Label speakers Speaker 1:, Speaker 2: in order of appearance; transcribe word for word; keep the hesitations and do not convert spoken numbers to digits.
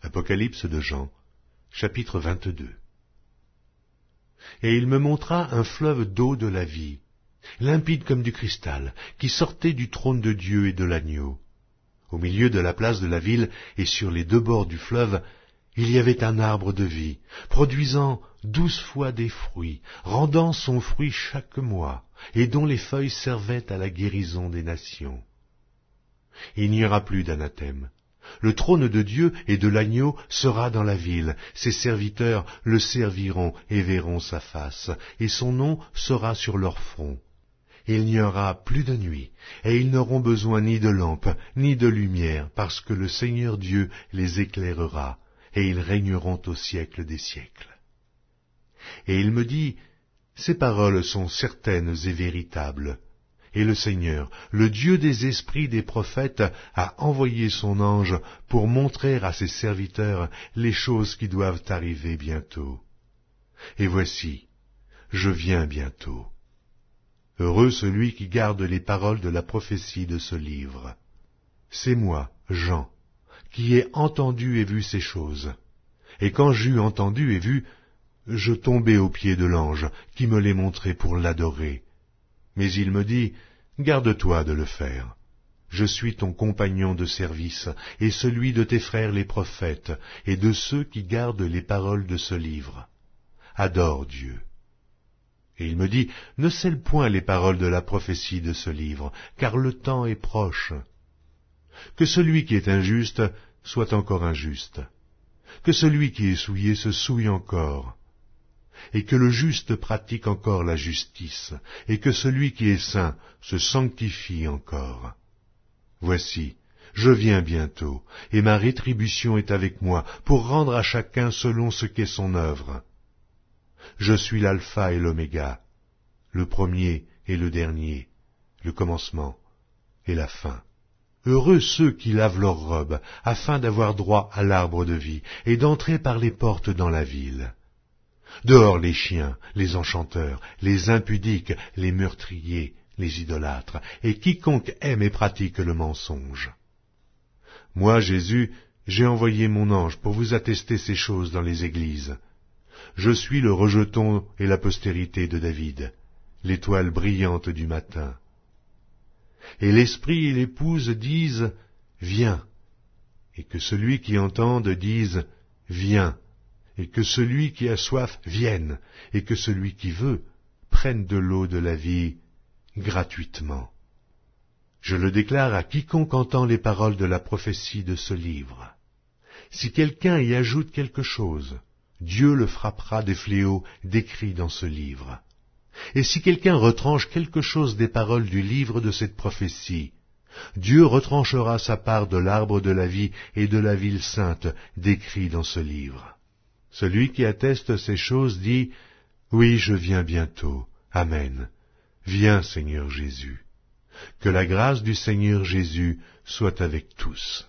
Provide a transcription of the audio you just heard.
Speaker 1: Apocalypse de Jean, chapitre vingt-deux. Et il me montra un fleuve d'eau de la vie, limpide comme du cristal, qui sortait du trône de Dieu et de l'agneau. Au milieu de la place de la ville et sur les deux bords du fleuve, il y avait un arbre de vie, produisant douze fois des fruits, rendant son fruit chaque mois, et dont les feuilles servaient à la guérison des nations. Il n'y aura plus d'anathème. Le trône de Dieu et de l'agneau sera dans la ville, ses serviteurs le serviront et verront sa face, et son nom sera sur leur front. Il n'y aura plus de nuit, et ils n'auront besoin ni de lampe, ni de lumière, parce que le Seigneur Dieu les éclairera, et ils régneront au siècle des siècles. Et il me dit, ces paroles sont certaines et véritables. Et le Seigneur, le Dieu des esprits des prophètes, a envoyé son ange pour montrer à ses serviteurs les choses qui doivent arriver bientôt. Et voici, je viens bientôt. Heureux celui qui garde les paroles de la prophétie de ce livre. C'est moi, Jean, qui ai entendu et vu ces choses. Et quand j'eus entendu et vu, je tombai aux pieds de l'ange qui me les montrait pour l'adorer. Mais il me dit, garde-toi de le faire. Je suis ton compagnon de service et celui de tes frères les prophètes et de ceux qui gardent les paroles de ce livre. Adore Dieu. Et il me dit, ne scelle point les paroles de la prophétie de ce livre, car le temps est proche. Que celui qui est injuste soit encore injuste. Que celui qui est souillé se souille encore. Et que le juste pratique encore la justice, et que celui qui est saint se sanctifie encore. Voici, je viens bientôt, et ma rétribution est avec moi, pour rendre à chacun selon ce qu'est son œuvre. Je suis l'alpha et l'oméga, le premier et le dernier, le commencement et la fin. Heureux ceux qui lavent leurs robes, afin d'avoir droit à l'arbre de vie, et d'entrer par les portes dans la ville. Dehors les chiens, les enchanteurs, les impudiques, les meurtriers, les idolâtres, et quiconque aime et pratique le mensonge. Moi, Jésus, j'ai envoyé mon ange pour vous attester ces choses dans les églises. Je suis le rejeton et la postérité de David, l'étoile brillante du matin. Et l'Esprit et l'Épouse disent, viens, et que celui qui entende dise, viens. Et que celui qui a soif vienne, et que celui qui veut prenne de l'eau de la vie gratuitement. Je le déclare à quiconque entend les paroles de la prophétie de ce livre. Si quelqu'un y ajoute quelque chose, Dieu le frappera des fléaux décrits dans ce livre. Et si quelqu'un retranche quelque chose des paroles du livre de cette prophétie, Dieu retranchera sa part de l'arbre de la vie et de la ville sainte décrits dans ce livre. Celui qui atteste ces choses dit, oui, je viens bientôt. Amen. Viens, Seigneur Jésus. Que la grâce du Seigneur Jésus soit avec tous.